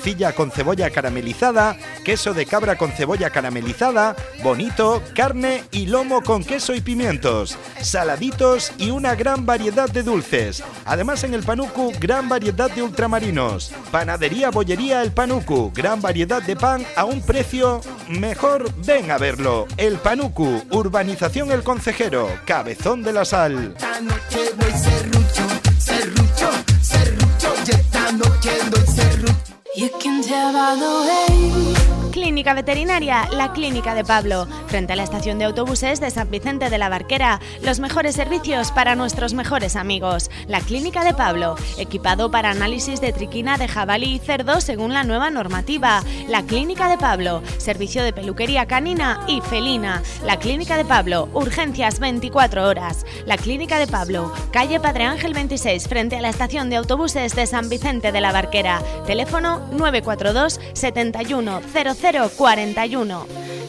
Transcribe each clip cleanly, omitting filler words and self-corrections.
morcilla con cebolla caramelizada, queso de cabra con cebolla caramelizada, bonito, carne y lomo con queso y pimientos, saladitos y una gran variedad de dulces. Además, en el Panuku, gran variedad de ultramarinos. Panadería Bollería El Panuku, gran variedad de pan a un precio mejor. Ven a verlo. El Panuku, Urbanización El Concejero, Cabezón de la Sal. Esta noche voy serrucho, serrucho, serrucho, y esta noche doy serrucho. You can tell by the way. Clínica Veterinaria, la Clínica de Pablo, frente a la estación de autobuses de San Vicente de la Barquera. Los mejores servicios para nuestros mejores amigos. La Clínica de Pablo, equipado para análisis de triquina de jabalí y cerdo según la nueva normativa. La Clínica de Pablo, servicio de peluquería canina y felina. La Clínica de Pablo, urgencias 24 horas. La Clínica de Pablo, calle Padre Ángel 26, frente a la estación de autobuses de San Vicente de la Barquera. Teléfono 942 71 0041.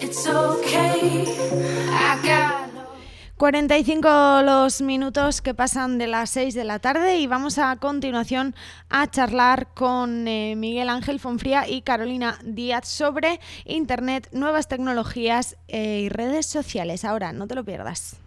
45 los minutos que pasan de las 6 de la tarde y vamos a continuación a charlar con Miguel Ángel Fonfría y Carolina Díaz sobre Internet, nuevas tecnologías y redes sociales. Ahora, no te lo pierdas.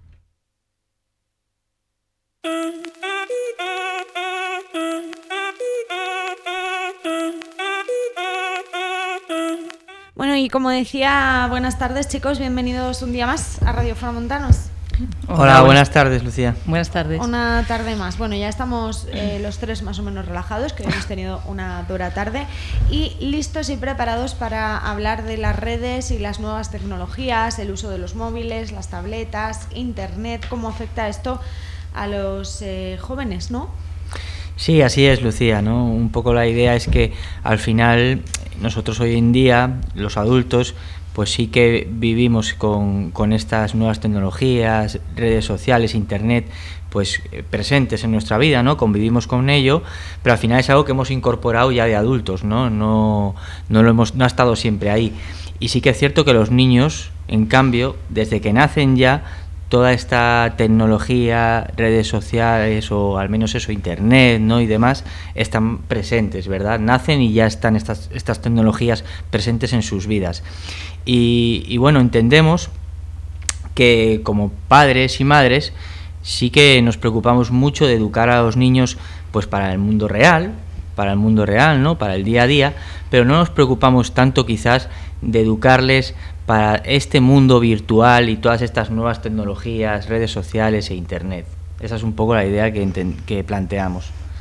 Bueno, y como decía, buenas tardes, chicos, bienvenidos un día más a Radio Framontanos. Hola, buenas tardes, Lucía. Buenas tardes. Una tarde más. Bueno, ya estamos los tres más o menos relajados, que hemos tenido una dura tarde, y listos y preparados para hablar de las redes y las nuevas tecnologías, el uso de los móviles, las tabletas, Internet, cómo afecta esto a los jóvenes, ¿no? Sí, así es, Lucía, ¿no? Un poco la idea es que al final nosotros hoy en día, los adultos, pues sí que vivimos con estas nuevas tecnologías, redes sociales, Internet, pues presentes en nuestra vida, ¿no? Convivimos con ello, pero al final es algo que hemos incorporado ya de adultos, ¿no? No ha estado siempre ahí. Y sí que es cierto que los niños, en cambio, desde que nacen ya, toda esta tecnología, redes sociales o al menos eso, Internet, ¿no? y demás, están presentes, ¿verdad? Nacen y ya están estas tecnologías presentes en sus vidas. Y bueno, entendemos que como padres y madres sí que nos preocupamos mucho de educar a los niños pues para el mundo real, ¿no? Para el día a día, pero no nos preocupamos tanto quizás de educarles para este mundo virtual y todas estas nuevas tecnologías, redes sociales e Internet. Esa es un poco la idea que planteamos.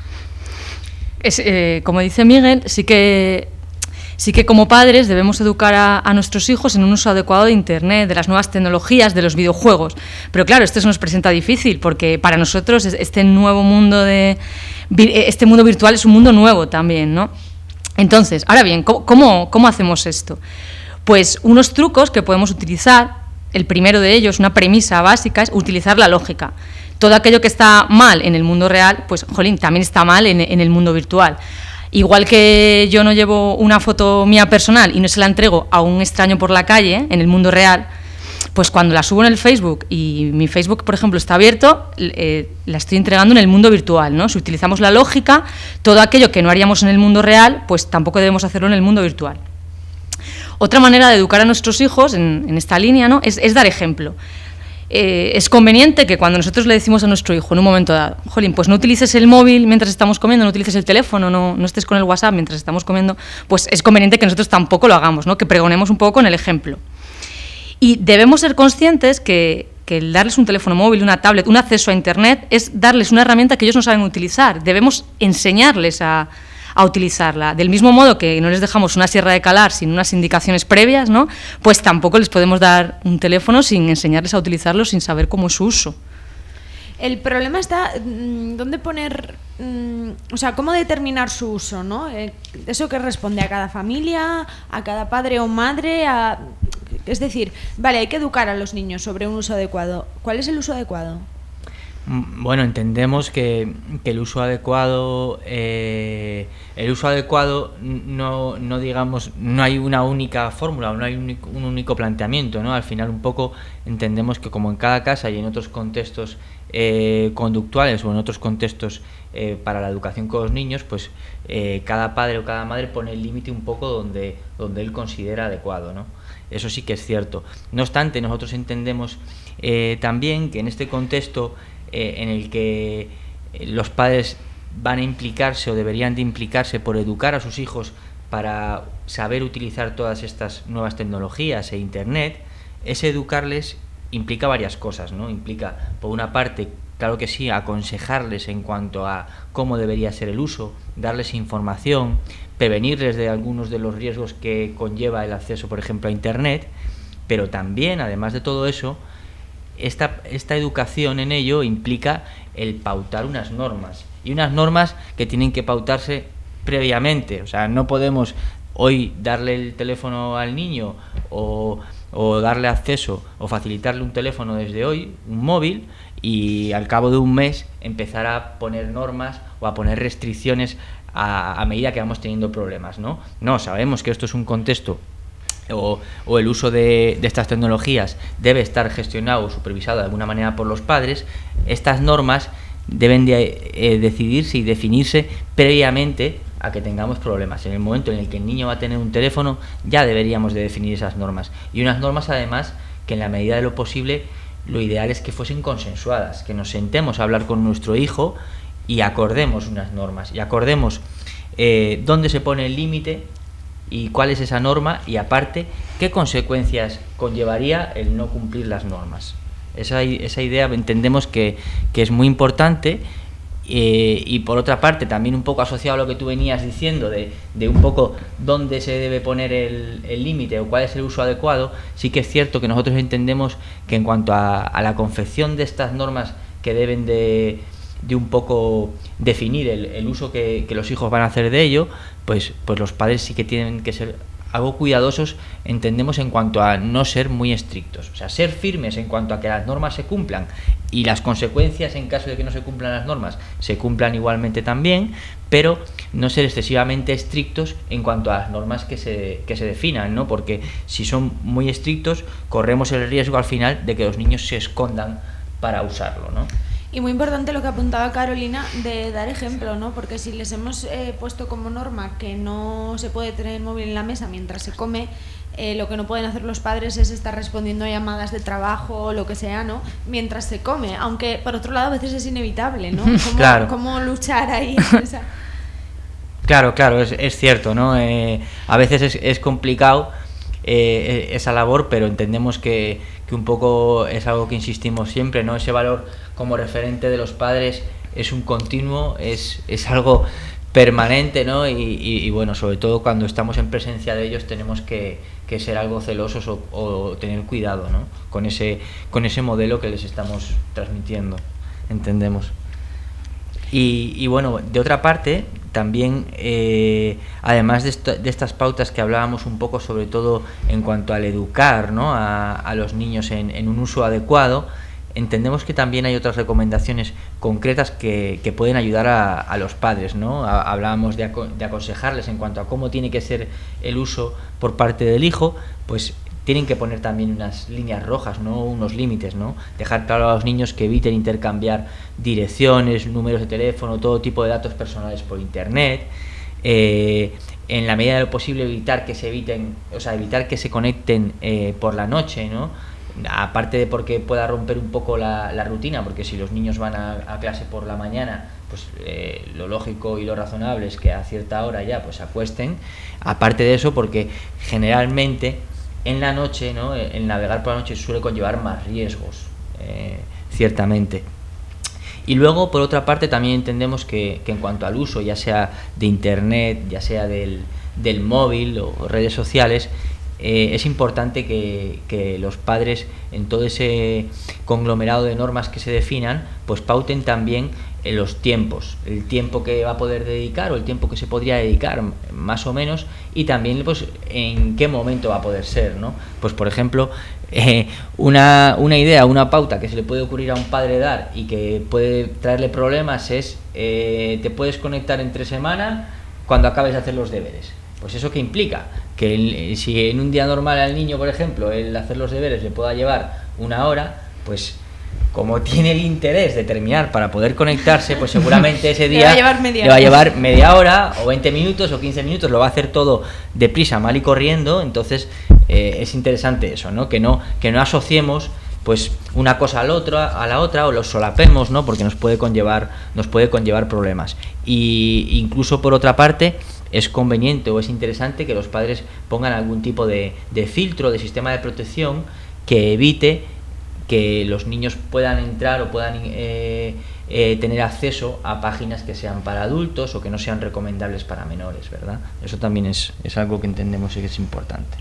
Como dice Miguel, sí que como padres debemos educar a nuestros hijos en un uso adecuado de Internet, de las nuevas tecnologías, de los videojuegos. Pero claro, esto se nos presenta difícil porque para nosotros este mundo virtual es un mundo nuevo también, ¿no? Entonces, ahora bien, ¿cómo hacemos esto? Pues unos trucos que podemos utilizar, el primero de ellos, una premisa básica, es utilizar la lógica. Todo aquello que está mal en el mundo real, pues, jolín, también está mal en el mundo virtual. Igual que yo no llevo una foto mía personal y no se la entrego a un extraño por la calle, en el mundo real, pues cuando la subo en el Facebook y mi Facebook, por ejemplo, está abierto, la estoy entregando en el mundo virtual, ¿no? Si utilizamos la lógica, todo aquello que no haríamos en el mundo real, pues tampoco debemos hacerlo en el mundo virtual. Otra manera de educar a nuestros hijos en esta línea, ¿no? es dar ejemplo. Es conveniente que cuando nosotros le decimos a nuestro hijo en un momento dado, jolín, pues no utilices el móvil mientras estamos comiendo, no utilices el teléfono, no estés con el WhatsApp mientras estamos comiendo, pues es conveniente que nosotros tampoco lo hagamos, ¿no? Que pregonemos un poco con el ejemplo. Y debemos ser conscientes que el darles un teléfono móvil, una tablet, un acceso a Internet, es darles una herramienta que ellos no saben utilizar. Debemos enseñarles a utilizarla. Del mismo modo que no les dejamos una sierra de calar sin unas indicaciones previas, ¿no? Pues tampoco les podemos dar un teléfono sin enseñarles a utilizarlo, sin saber cómo es su uso. El problema está dónde poner, o sea, cómo determinar su uso, ¿no? Eso que responde a cada familia, a cada padre o madre, es decir, vale, hay que educar a los niños sobre un uso adecuado. ¿Cuál es el uso adecuado? Bueno, entendemos que el uso adecuado no digamos, no hay una única fórmula, no hay un único planteamiento, ¿no? Al final un poco entendemos que como en cada casa y en otros contextos conductuales o en otros contextos para la educación con los niños, pues cada padre o cada madre pone el límite un poco donde él considera adecuado, ¿no? Eso sí que es cierto. No obstante, nosotros entendemos también que en este contexto en el que los padres van a implicarse o deberían de implicarse por educar a sus hijos para saber utilizar todas estas nuevas tecnologías e Internet, ese educarles implica varias cosas, ¿no? Implica, por una parte, claro que sí, aconsejarles en cuanto a cómo debería ser el uso, darles información, prevenirles de algunos de los riesgos que conlleva el acceso, por ejemplo, a Internet, pero también, además de todo eso, esta educación en ello implica el pautar unas normas, y unas normas que tienen que pautarse previamente. O sea, no podemos hoy darle el teléfono al niño o darle acceso o facilitarle un teléfono desde hoy, un móvil, y al cabo de un mes empezar a poner normas o a poner restricciones a medida que vamos teniendo problemas, ¿no? No, sabemos que esto es un contexto o el uso de estas tecnologías debe estar gestionado o supervisado de alguna manera por los padres. Estas normas deben de decidirse y definirse previamente a que tengamos problemas. En el momento en el que el niño va a tener un teléfono, ya deberíamos de definir esas normas. Y unas normas, además, que en la medida de lo posible, lo ideal es que fuesen consensuadas, que nos sentemos a hablar con nuestro hijo y acordemos unas normas, y acordemos dónde se pone el límite y cuál es esa norma, y aparte, qué consecuencias conllevaría el no cumplir las normas. Esa idea entendemos que es muy importante, y por otra parte, también un poco asociado a lo que tú venías diciendo de un poco dónde se debe poner el límite o cuál es el uso adecuado. Sí que es cierto que nosotros entendemos que en cuanto a la confección de estas normas que deben de un poco definir el uso que los hijos van a hacer de ello, pues los padres sí que tienen que ser algo cuidadosos, entendemos, en cuanto a no ser muy estrictos. O sea, ser firmes en cuanto a que las normas se cumplan y las consecuencias en caso de que no se cumplan las normas se cumplan igualmente también, pero no ser excesivamente estrictos en cuanto a las normas que se definan, ¿no? Porque si son muy estrictos, corremos el riesgo al final de que los niños se escondan para usarlo, ¿no? Y muy importante lo que apuntaba Carolina, de dar ejemplo, ¿no? Porque si les hemos puesto como norma que no se puede tener el móvil en la mesa mientras se come, lo que no pueden hacer los padres es estar respondiendo a llamadas de trabajo o lo que sea, ¿no? Mientras se come, aunque por otro lado a veces es inevitable, ¿no? Claro. ¿Cómo luchar ahí? Claro, es cierto, ¿no? A veces es complicado esa labor, pero entendemos que un poco es algo que insistimos siempre, ¿no? Ese valor como referente de los padres es un continuo, es algo permanente, ¿no? Y bueno, sobre todo cuando estamos en presencia de ellos tenemos que ser algo celosos o tener cuidado, ¿no? Con ese modelo que les estamos transmitiendo, entendemos. Y bueno, de otra parte, también, además de estas pautas que hablábamos un poco, sobre todo en cuanto al educar, ¿no? a los niños en un uso adecuado, entendemos que también hay otras recomendaciones concretas que pueden ayudar a los padres, ¿no? Hablábamos de aconsejarles en cuanto a cómo tiene que ser el uso por parte del hijo, pues tienen que poner también unas líneas rojas, ¿no? Unos límites, ¿no? Dejar claro a los niños que eviten intercambiar direcciones, números de teléfono, todo tipo de datos personales por Internet. En la medida de lo posible evitar que se conecten por la noche, ¿no? Aparte de porque pueda romper un poco la rutina, porque si los niños van a clase por la mañana, pues lo lógico y lo razonable es que a cierta hora ya pues se acuesten. Aparte de eso, porque generalmente en la noche, ¿no? El navegar por la noche suele conllevar más riesgos, ciertamente. Y luego, por otra parte, también entendemos que en cuanto al uso, ya sea de Internet, ya sea del móvil o redes sociales, es importante que los padres, en todo ese conglomerado de normas que se definan, pues pauten también los tiempos, el tiempo que va a poder dedicar o el tiempo que se podría dedicar más o menos, y también pues en qué momento va a poder ser, ¿no? Pues por ejemplo, una idea, una pauta que se le puede ocurrir a un padre dar y que puede traerle problemas es te puedes conectar entre semana cuando acabes de hacer los deberes. Pues eso qué implica, que si en un día normal al niño, por ejemplo, el hacer los deberes le pueda llevar 1 hora, pues como tiene el interés de terminar para poder conectarse, pues seguramente ese día le va a llevar media hora o 20 minutos o 15 minutos, lo va a hacer todo deprisa, mal y corriendo. Entonces es interesante eso, ¿no? Que no asociemos pues una cosa a la otra o los solapemos, ¿no? Porque nos puede conllevar problemas. Y incluso por otra parte es conveniente o es interesante que los padres pongan algún tipo de filtro, de sistema de protección que evite que los niños puedan entrar o puedan tener acceso a páginas que sean para adultos o que no sean recomendables para menores, ¿verdad? Eso también es algo que entendemos y que es importante.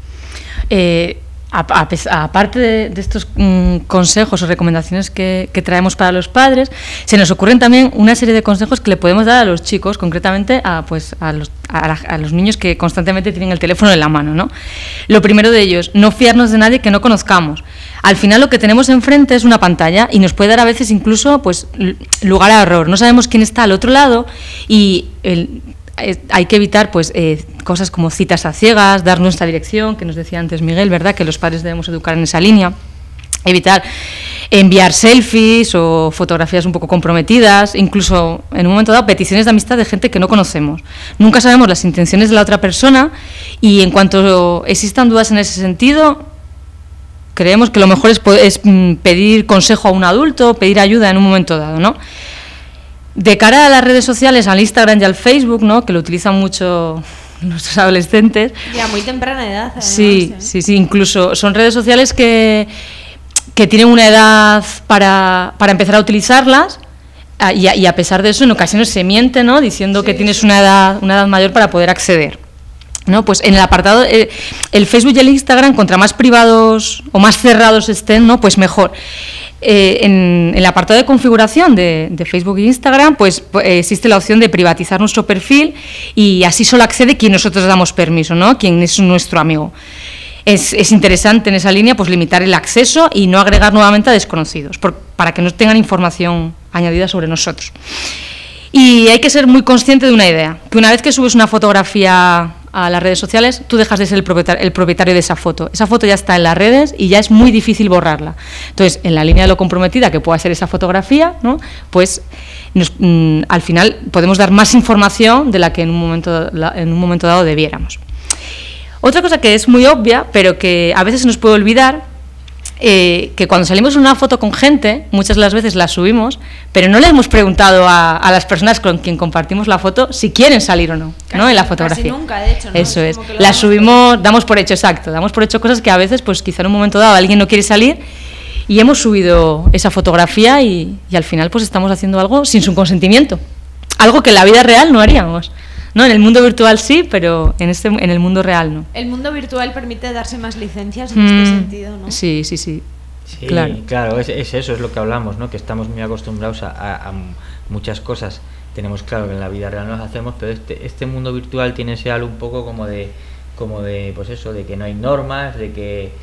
Aparte de estos consejos o recomendaciones que traemos para los padres, se nos ocurren también una serie de consejos que le podemos dar a los chicos, concretamente a los niños que constantemente tienen el teléfono en la mano, ¿no? Lo primero de ellos, no fiarnos de nadie que no conozcamos. Al final lo que tenemos enfrente es una pantalla y nos puede dar a veces incluso pues lugar a error. No sabemos quién está al otro lado y hay que evitar pues cosas como citas a ciegas, dar nuestra dirección, que nos decía antes Miguel, ¿verdad? Que los padres debemos educar en esa línea. Evitar enviar selfies o fotografías un poco comprometidas, incluso en un momento dado peticiones de amistad de gente que no conocemos. Nunca sabemos las intenciones de la otra persona y en cuanto existan dudas en ese sentido, creemos que lo mejor es pedir consejo a un adulto, pedir ayuda en un momento dado, ¿no? De cara a las redes sociales, al Instagram y al Facebook, ¿no? Que lo utilizan mucho nuestros adolescentes. Y a muy temprana edad, además. Sí, incluso son redes sociales que tienen una edad para empezar a utilizarlas y a pesar de eso en ocasiones se miente, ¿no? Diciendo que tienes una edad mayor para poder acceder, ¿no? Pues en el apartado el Facebook y el Instagram, contra más privados o más cerrados estén, ¿no? Pues mejor. En el apartado de configuración de Facebook e Instagram, pues existe la opción de privatizar nuestro perfil y así solo accede quien nosotros damos permiso, ¿no? Quien es nuestro amigo. Es interesante en esa línea pues limitar el acceso y no agregar nuevamente a desconocidos, para que no tengan información añadida sobre nosotros. Y hay que ser muy consciente de una idea, que una vez que subes una fotografía a las redes sociales, tú dejas de ser el propietario de esa foto. Esa foto ya está en las redes y ya es muy difícil borrarla. Entonces, en la línea de lo comprometida que pueda ser esa fotografía, ¿no? Pues al final podemos dar más información de la que en un momento dado debiéramos. Otra cosa que es muy obvia, pero que a veces se nos puede olvidar, que cuando salimos en una foto con gente, muchas de las veces la subimos, pero no le hemos preguntado a las personas con quien compartimos la foto si quieren salir o no, ¿no? En la fotografía. Casi nunca, de hecho, ¿no? Eso es. La subimos, damos por hecho cosas que a veces, pues quizá en un momento dado alguien no quiere salir y hemos subido esa fotografía y al final pues estamos haciendo algo sin su consentimiento, algo que en la vida real no haríamos. No, en el mundo virtual sí, pero en el mundo real no. El mundo virtual permite darse más licencias en este sentido, ¿no? Sí. Sí, claro, es eso, es lo que hablamos, ¿no? Que estamos muy acostumbrados a muchas cosas. Tenemos claro que en la vida real no las hacemos, pero este mundo virtual tiene ese halo un poco como de pues eso, de que no hay normas, de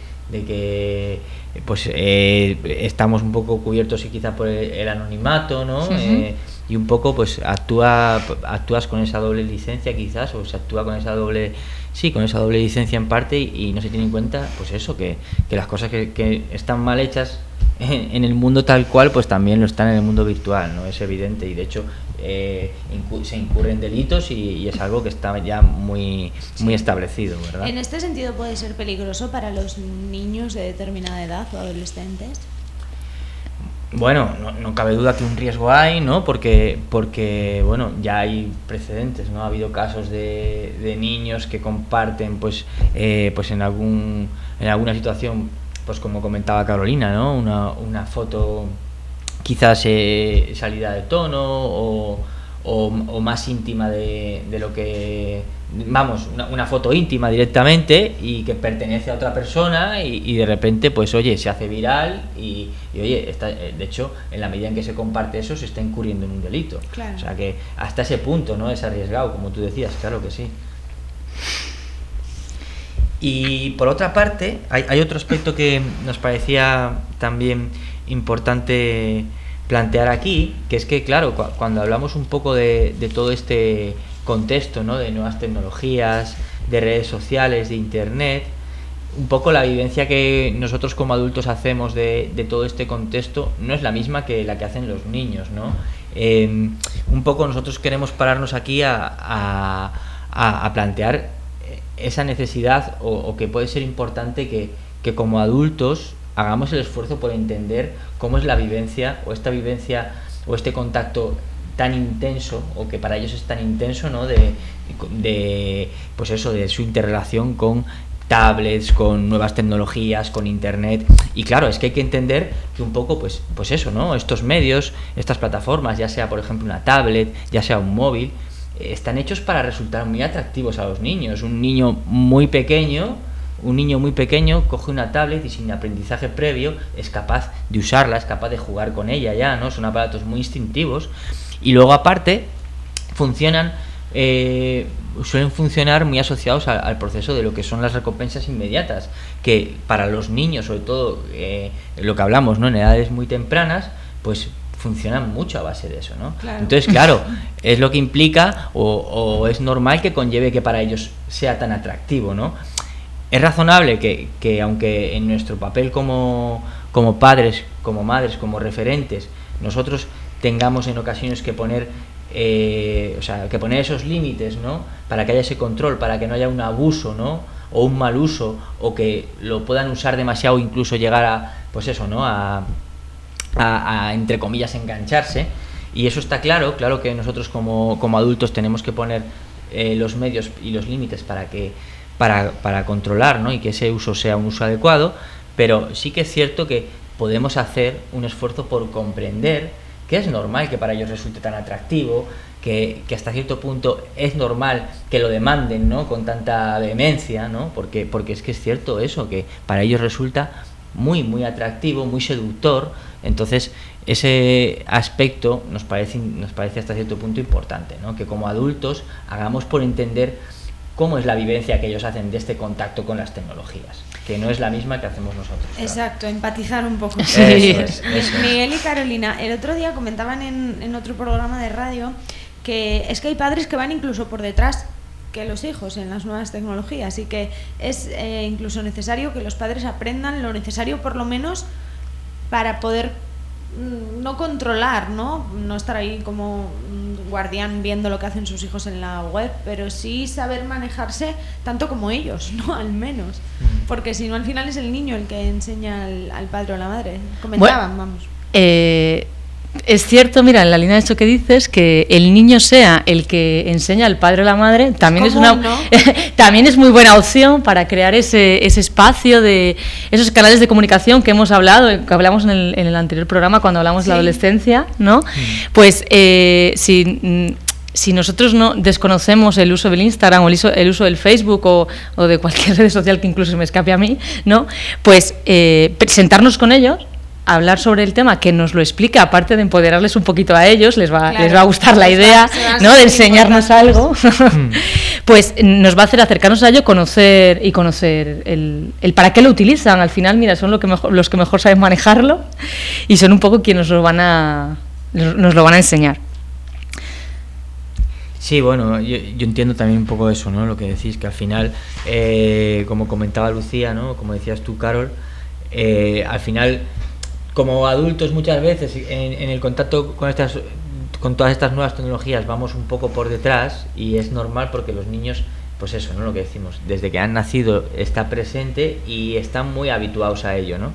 que pues estamos un poco cubiertos y quizá por el anonimato, ¿no? Uh-huh. Y un poco pues actúas con esa doble licencia quizás, o se actúa con esa doble licencia en parte y no se tiene en cuenta pues eso, que las cosas que están mal hechas en el mundo tal cual pues también lo están en el mundo virtual, ¿no? Es evidente y de hecho se incurren delitos y es algo que está ya muy establecido, ¿verdad? ¿En este sentido puede ser peligroso para los niños de determinada edad o adolescentes? Bueno, no cabe duda que un riesgo hay, ¿no? Porque bueno, ya hay precedentes, ¿no? Ha habido casos de niños que comparten pues en alguna situación, pues como comentaba Carolina, ¿no? Una foto quizás salida de tono o más íntima de lo que, vamos, una foto íntima directamente y que pertenece a otra persona y de repente pues oye, se hace viral y oye, de hecho en la medida en que se comparte eso se está incurriendo en un delito. Claro. O sea que hasta ese punto, ¿no? Es arriesgado, como tú decías, claro que sí. Y por otra parte, hay otro aspecto que nos parecía también importante plantear aquí, que es que, claro, cuando hablamos un poco de todo este contexto, ¿no? De nuevas tecnologías, de redes sociales, de internet, un poco la vivencia que nosotros como adultos hacemos de todo este contexto no es la misma que la que hacen los niños, ¿no? Un poco nosotros queremos pararnos aquí a plantear esa necesidad o que puede ser importante que como adultos hagamos el esfuerzo por entender cómo es la vivencia o esta vivencia o este contacto tan intenso, o que para ellos es tan intenso, ¿no? de pues eso, de su interrelación con tablets, con nuevas tecnologías, con internet. Y claro, es que hay que entender que un poco pues eso, ¿no? Estos medios, estas plataformas, ya sea por ejemplo una tablet, ya sea un móvil, están hechos para resultar muy atractivos a los niños. Un niño muy pequeño coge una tablet y sin aprendizaje previo es capaz de usarla, es capaz de jugar con ella ya, ¿no? Son aparatos muy instintivos y luego aparte suelen funcionar muy asociados al proceso de lo que son las recompensas inmediatas, que para los niños, sobre todo lo que hablamos, ¿no? En edades muy tempranas, pues funcionan mucho a base de eso, ¿no? Claro. Entonces, claro, es lo que implica o es normal que conlleve que para ellos sea tan atractivo, ¿no? Es razonable que aunque en nuestro papel como padres, como madres, como referentes, nosotros tengamos en ocasiones que poner esos límites, ¿no? Para que haya ese control, para que no haya un abuso, ¿no? O un mal uso, o que lo puedan usar demasiado, incluso llegar a, pues eso, ¿no? A entre comillas engancharse. Y eso está claro que nosotros como adultos tenemos que poner los medios y los límites para controlar, ¿no? Y que ese uso sea un uso adecuado, pero sí que es cierto que podemos hacer un esfuerzo por comprender que es normal que para ellos resulte tan atractivo, que hasta cierto punto es normal que lo demanden, ¿no? Con tanta vehemencia, ¿no? Porque es que es cierto eso, que para ellos resulta muy muy atractivo, muy seductor. Entonces ese aspecto nos parece hasta cierto punto importante, ¿no? Que como adultos hagamos por entender cómo es la vivencia que ellos hacen de este contacto con las tecnologías, que no es la misma que hacemos nosotros. Exacto, empatizar un poco. Sí. Eso es. Miguel y Carolina, el otro día comentaban en otro programa de radio que es que hay padres que van incluso por detrás que los hijos en las nuevas tecnologías y que es incluso necesario que los padres aprendan lo necesario por lo menos para poder no controlar, ¿no? No estar ahí como guardián viendo lo que hacen sus hijos en la web, pero sí saber manejarse tanto como ellos, ¿no? Al menos. Porque si no, al final es el niño el que enseña al padre o a la madre. Comentaban, bueno, vamos. Es cierto, mira, en la línea de esto que dices, que el niño sea el que enseña al padre o la madre, también es una, ¿no? También es muy buena opción para crear ese espacio de esos canales de comunicación que hemos hablado, que hablamos en el anterior programa cuando hablamos de la adolescencia, ¿no? Pues si nosotros no desconocemos el uso del Instagram o el uso del Facebook o de cualquier red social que incluso me escape a mí, ¿no? Pues sentarnos con ellos, hablar sobre el tema, que nos lo explique, aparte de empoderarles un poquito a ellos, les va a gustar la idea, ¿no? De enseñarnos algo, pues nos va a hacer acercarnos a ello, conocer el para qué lo utilizan. Al final, mira, son los que mejor saben manejarlo y son un poco quienes nos lo van a enseñar. Sí, bueno, yo entiendo también un poco eso, ¿no? Lo que decís, que al final, como comentaba Lucía, ¿no? Como decías tú, Carol, al final, como adultos muchas veces en el contacto con todas estas nuevas tecnologías vamos un poco por detrás, y es normal porque los niños, pues eso, ¿no? Lo que decimos, desde que han nacido está presente y están muy habituados a ello, ¿no?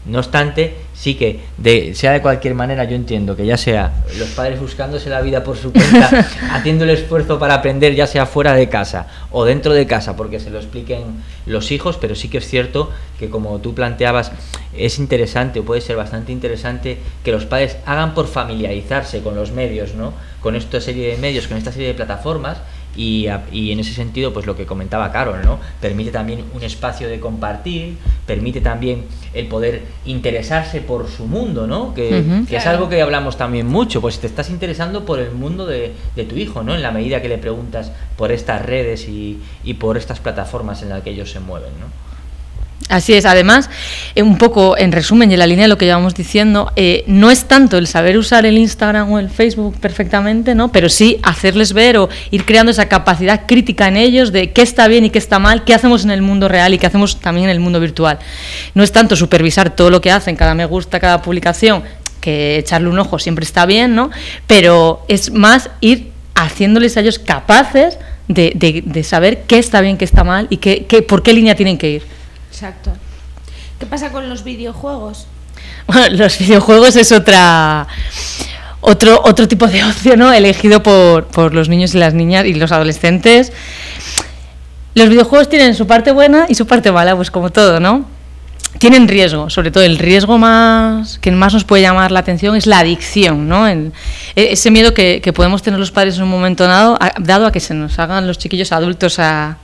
No obstante, sí que sea de cualquier manera, yo entiendo que ya sea los padres buscándose la vida por su cuenta, haciendo el esfuerzo para aprender, ya sea fuera de casa o dentro de casa, porque se lo expliquen los hijos, pero sí que es cierto que, como tú planteabas, es interesante, o puede ser bastante interesante, que los padres hagan por familiarizarse con los medios, ¿no? Con esta serie de medios, con esta serie de plataformas. Y en ese sentido, pues lo que comentaba Carol, ¿no? Permite también un espacio de compartir, permite también el poder interesarse por su mundo, ¿no? Que es algo que hablamos también mucho, pues te estás interesando por el mundo de tu hijo, ¿no? En la medida que le preguntas por estas redes y por estas plataformas en las que ellos se mueven, ¿no? Así es, además, un poco en resumen y en la línea de lo que llevamos diciendo, no es tanto el saber usar el Instagram o el Facebook perfectamente, ¿no? Pero sí hacerles ver o ir creando esa capacidad crítica en ellos de qué está bien y qué está mal, qué hacemos en el mundo real y qué hacemos también en el mundo virtual. No es tanto supervisar todo lo que hacen, cada me gusta, cada publicación, que echarle un ojo siempre está bien, ¿no? Pero es más ir haciéndoles a ellos capaces de saber qué está bien, qué está mal y por qué línea tienen que ir. Exacto. ¿Qué pasa con los videojuegos? Bueno, los videojuegos es otro tipo de ocio, ¿no? Elegido por los niños y las niñas y los adolescentes. Los videojuegos tienen su parte buena y su parte mala, pues como todo, ¿no? Tienen riesgo, sobre todo el riesgo que más nos puede llamar la atención es la adicción, ¿no? Ese miedo que podemos tener los padres en un momento dado a que se nos hagan los chiquillos adictos al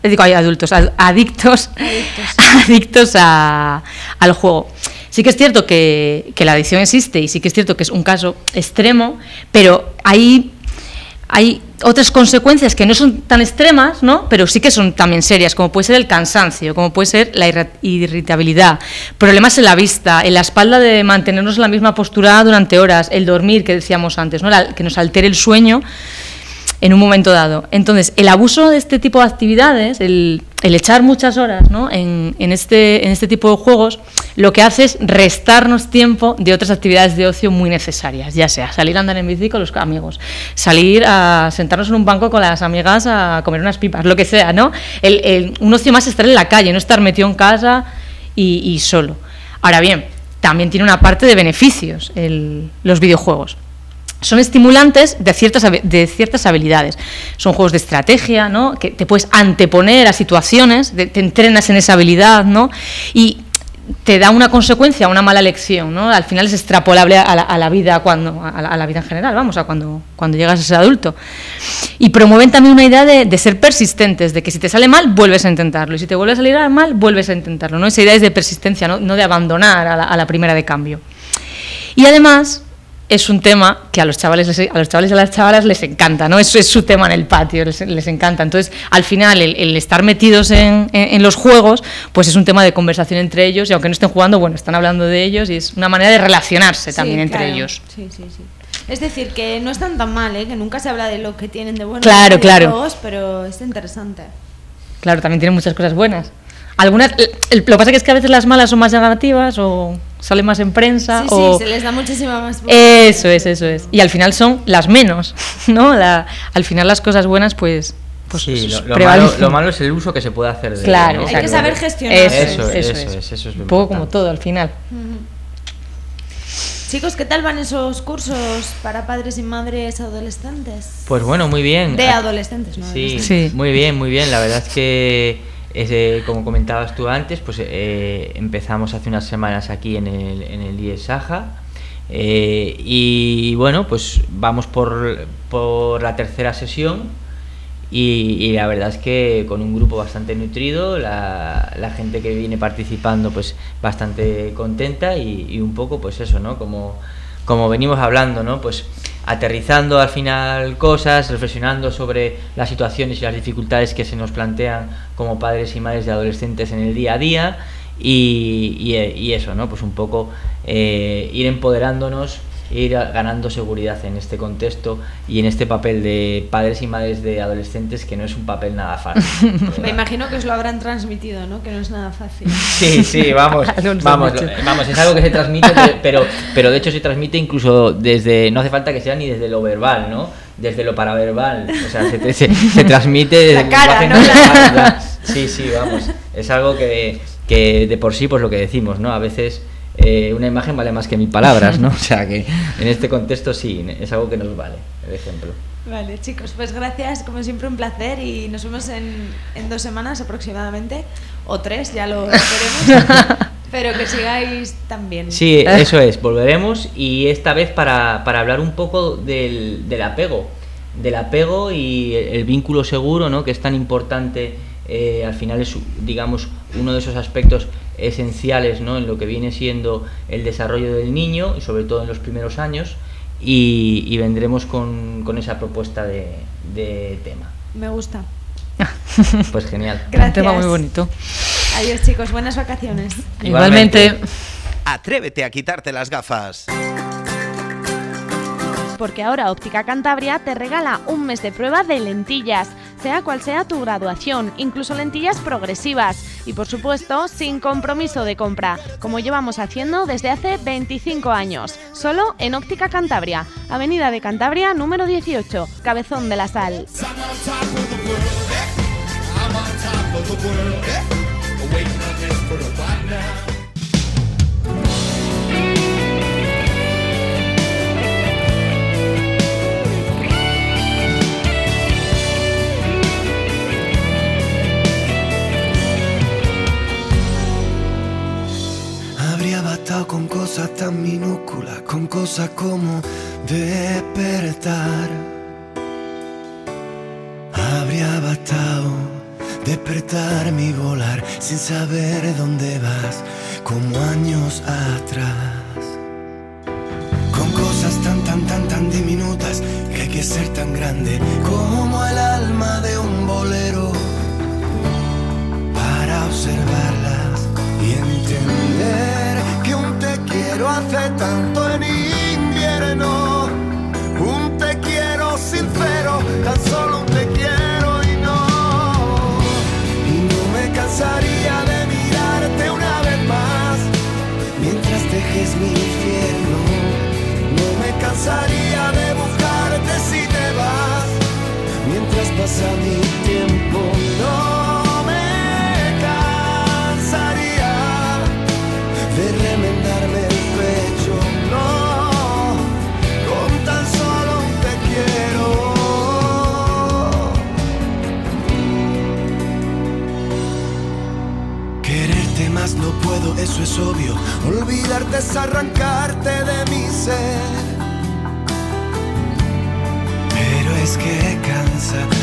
juego. Sí que es cierto que la adicción existe y sí que es cierto que es un caso extremo, pero hay otras consecuencias que no son tan extremas, ¿no? Pero sí que son también serias, como puede ser el cansancio, como puede ser la irritabilidad, problemas en la vista, en la espalda de mantenernos en la misma postura durante horas, el dormir, que decíamos antes, ¿no? Que nos altere el sueño en un momento dado. Entonces, el abuso de este tipo de actividades, el echar muchas horas, ¿no? en este tipo de juegos, lo que hace es restarnos tiempo de otras actividades de ocio muy necesarias, ya sea salir a andar en bici con los amigos, salir a sentarnos en un banco con las amigas a comer unas pipas, lo que sea, ¿no? Un ocio más es estar en la calle, no estar metido en casa y solo. Ahora bien, también tiene una parte de beneficios los videojuegos. Son estimulantes de ciertas habilidades. Son juegos de estrategia, ¿no? Que te puedes anteponer a situaciones, te entrenas en esa habilidad, ¿no? Y te da una consecuencia, una mala lección, ¿no? Al final es extrapolable a la vida a la vida en general, vamos, a cuando llegas a ser adulto. Y promueven también una idea de ser persistentes, de que si te sale mal, vuelves a intentarlo, y si te vuelve a salir mal, vuelves a intentarlo, ¿no? Esa idea es de persistencia, no de abandonar a la primera de cambio. Y además es un tema que a los chavales y a las chavalas les encanta, ¿no? Es su tema en el patio, les encanta. Entonces, al final, el estar metidos en los juegos, pues es un tema de conversación entre ellos, y aunque no estén jugando, bueno, están hablando de ellos, y es una manera de relacionarse también entre ellos. Sí. Es decir, que no están tan mal, que nunca se habla de lo que tienen de bueno claro, los juegos, pero es interesante. Claro, también tienen muchas cosas buenas. Algunas, lo que pasa es que a veces las malas son más llamativas o salen más en prensa. Sí, se les da muchísima más. Eso es. Y al final son las menos, ¿no? Al final las cosas buenas, pues sí, lo malo es el uso que se puede hacer de claro, ello, ¿no? Hay que saber gestionar. Eso es lo un poco como todo al final. Chicos, ¿qué tal van esos cursos para padres y madres adolescentes? Pues bueno, muy bien. De adolescentes, ¿no? Sí. Muy bien. La verdad es que como comentabas tú antes, pues empezamos hace unas semanas aquí en el IES Saja, y bueno, pues vamos por la tercera sesión, y la verdad es que con un grupo bastante nutrido, la gente que viene participando pues bastante contenta, y un poco pues eso, ¿no? Como venimos hablando, ¿no? Pues aterrizando al final cosas, reflexionando sobre las situaciones y las dificultades que se nos plantean como padres y madres de adolescentes en el día a día, y eso, ¿no? Pues un poco ir empoderándonos, ir ganando seguridad en este contexto y en este papel de padres y madres de adolescentes, que no es un papel nada fácil. Me imagino que os lo habrán transmitido, ¿no? Que no es nada fácil. Sí, vamos, es algo que se transmite, pero de hecho se transmite incluso desde, no hace falta que sea ni desde lo verbal, ¿no? Desde lo paraverbal, o sea, se transmite desde la cara, ¿no? Sí, vamos, es algo que de por sí, pues lo que decimos, ¿no? A veces una imagen vale más que 1000 palabras, ¿no? O sea que en este contexto sí, es algo que nos vale, el ejemplo. Vale, chicos, pues gracias, como siempre un placer, y nos vemos en 2 semanas aproximadamente, o 3, ya lo veremos, pero que sigáis tan bien. Sí, eso es, volveremos, y esta vez para hablar un poco del apego y el vínculo seguro, ¿no? Que es tan importante, al final es, digamos, uno de esos aspectos esenciales, ¿no? En lo que viene siendo el desarrollo del niño, y sobre todo en los primeros años. Y vendremos con esa propuesta de tema. Me gusta. Pues genial. Gracias. Un tema muy bonito. Adiós, chicos, buenas vacaciones. Igualmente. Atrévete a quitarte las gafas. Porque ahora Óptica Cantabria te regala un mes de prueba de lentillas, sea cual sea tu graduación, incluso lentillas progresivas y, por supuesto, sin compromiso de compra, como llevamos haciendo desde hace 25 años, solo en Óptica Cantabria, Avenida de Cantabria número 18, Cabezón de la Sal. Habría bastado con cosas tan minúsculas, con cosas como despertar. Habría bastado despertarme y volar sin saber dónde vas, como años atrás. Con cosas tan diminutas que hay que ser tan grande como el alma de un bolero para observarlas y entender que un te quiero hace tanto en invierno, un te quiero sincero, tan solo un te quiero y no me cansaría de mirarte una vez más mientras tejes mi infierno, no me cansaría de buscarte si te vas mientras pasa mi tiempo, no de remendarme el pecho, no, con tan solo un te quiero. Quererte más no puedo, eso es obvio, olvidarte es arrancarte de mi ser, pero es que cansa